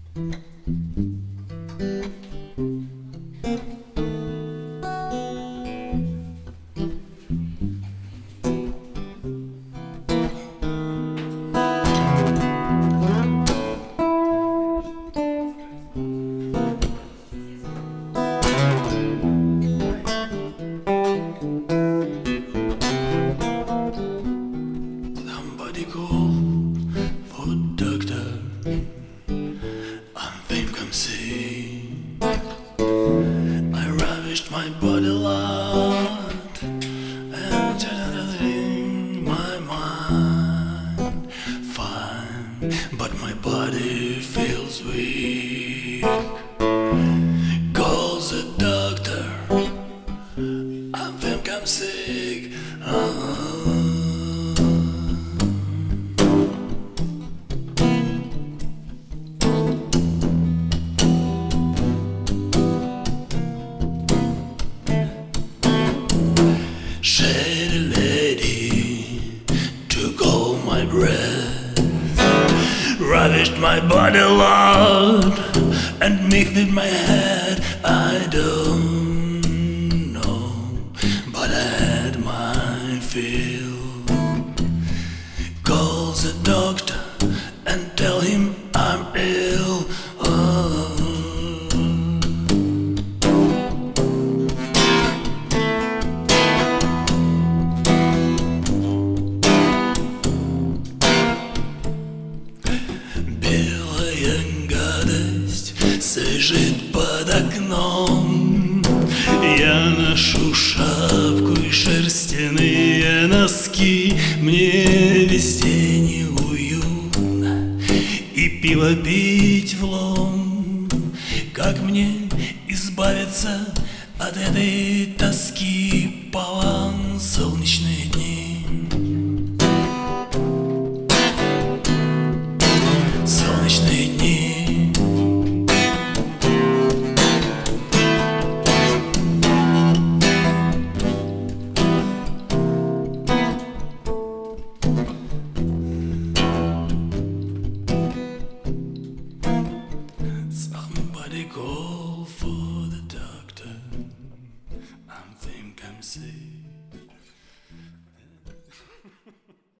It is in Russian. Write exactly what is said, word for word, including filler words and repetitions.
Somebody call for a doctor. I think I'm sick. I ravished my body a lot and just in my mind fine, but my body feels weak. Call the doctor. I think I'm sick. Uh-huh. Shady lady took all my breath, ravished my body a lot, and mixed in my head. I don't know, but I had my fill. Call the doctor and tell him I'm ill. Oh. Лежит под окном. Я ношу шапку и шерстяные носки. Мне везде неуютно и пиво пить влом. Как мне избавиться от этой тоски? Полан солнечный